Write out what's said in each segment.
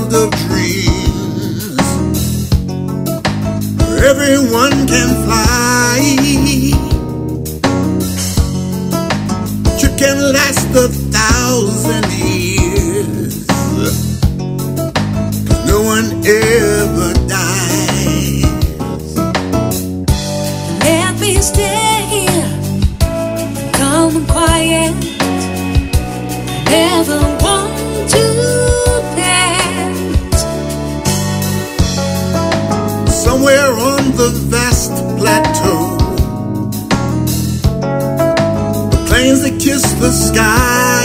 world of dreams. Everyone can fly. You can last 1,000 years. 'Cause no one ever dies. Let me stay here, calm and quiet. Never want to pass. Somewhere on the vast plateau, the plains that kiss the sky,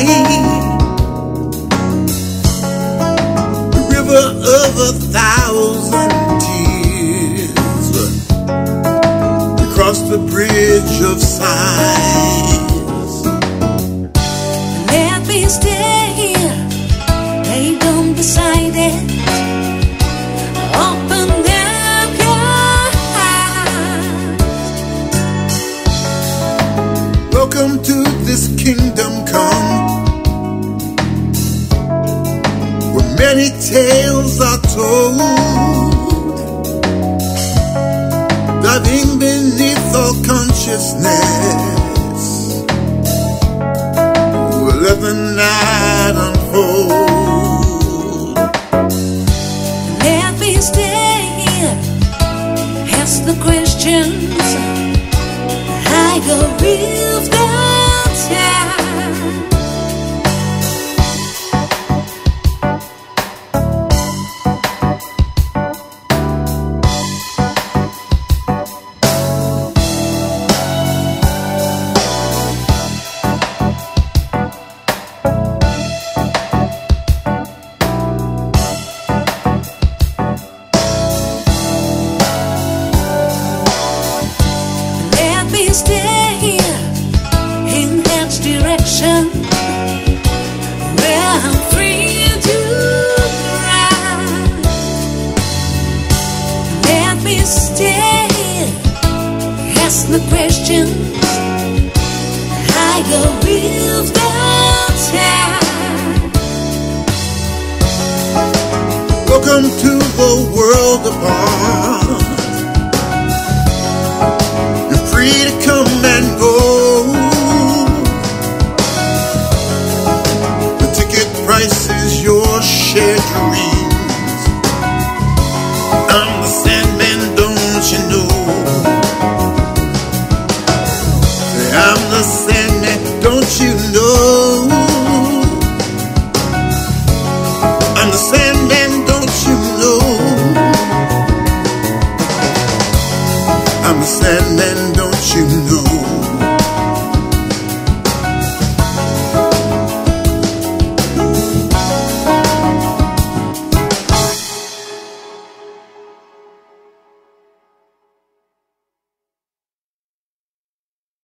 the river of 1,000 tears, across the bridge of sighs. Let me stay here, lay down beside it. Open up your eyes. Welcome to this kingdom come, where many tales are told, diving beneath all consciousness. We'll let the night unfold. Let me stay here, ask the questions. I go with the time. Let me stay here in that direction, where I'm free to run. Let me stay here, ask the questions. I go with the time. Welcome to the world apart. You're free to come and go. The ticket price is your shared dreams. I'm the Sandman, don't you know? Say, I'm the Sandman, don't you know? I'm the Sandman, don't you know? I'm the Sandman, don't you know?